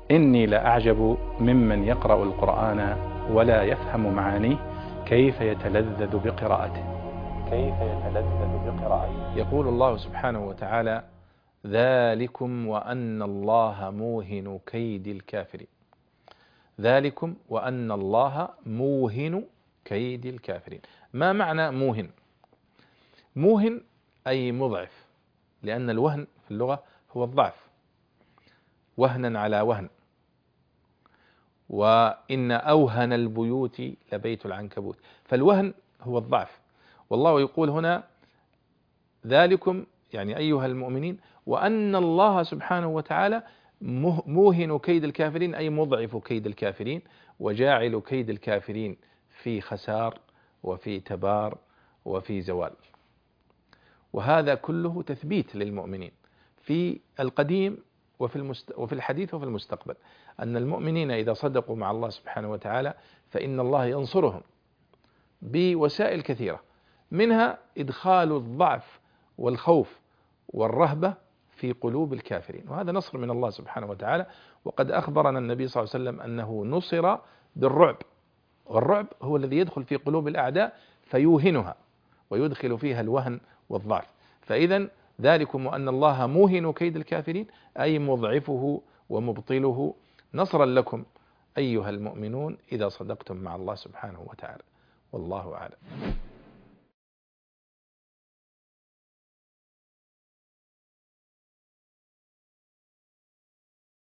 إني لأعجب ممن يقرأ القرآن ولا يفهم معانيه كيف يتلذذ بقراءته. يقول الله سبحانه وتعالى: ذلكم وأن الله موهن كيد الكافرين. ذلكم وأن الله موهن كيد الكافرين. ما معنى موهن؟ موهن أي مضعف، لأن الوهن في اللغة هو الضعف، وهنا على وهن. وإن أوهن البيوت لبيت العنكبوت، فالوهن هو الضعف. والله يقول هنا: ذلكم يعني أيها المؤمنين، وأن الله سبحانه وتعالى موهن كيد الكافرين، أي مضعف كيد الكافرين، وجاعل كيد الكافرين في خسار وفي تبار وفي زوال. وهذا كله تثبيت للمؤمنين في القديم وفي الحديث وفي المستقبل، أن المؤمنين إذا صدقوا مع الله سبحانه وتعالى فإن الله ينصرهم بوسائل كثيرة، منها إدخال الضعف والخوف والرهبة في قلوب الكافرين، وهذا نصر من الله سبحانه وتعالى. وقد أخبرنا النبي صلى الله عليه وسلم أنه نصر بالرعب، والرعب هو الذي يدخل في قلوب الأعداء فيوهنها ويدخل فيها الوهن والضعف. فإذا ذلكم وأن الله موهن كيد الكافرين، أي مضعفه ومبطله، نصرا لكم أيها المؤمنون إذا صدقتم مع الله سبحانه وتعالى. والله أعلم.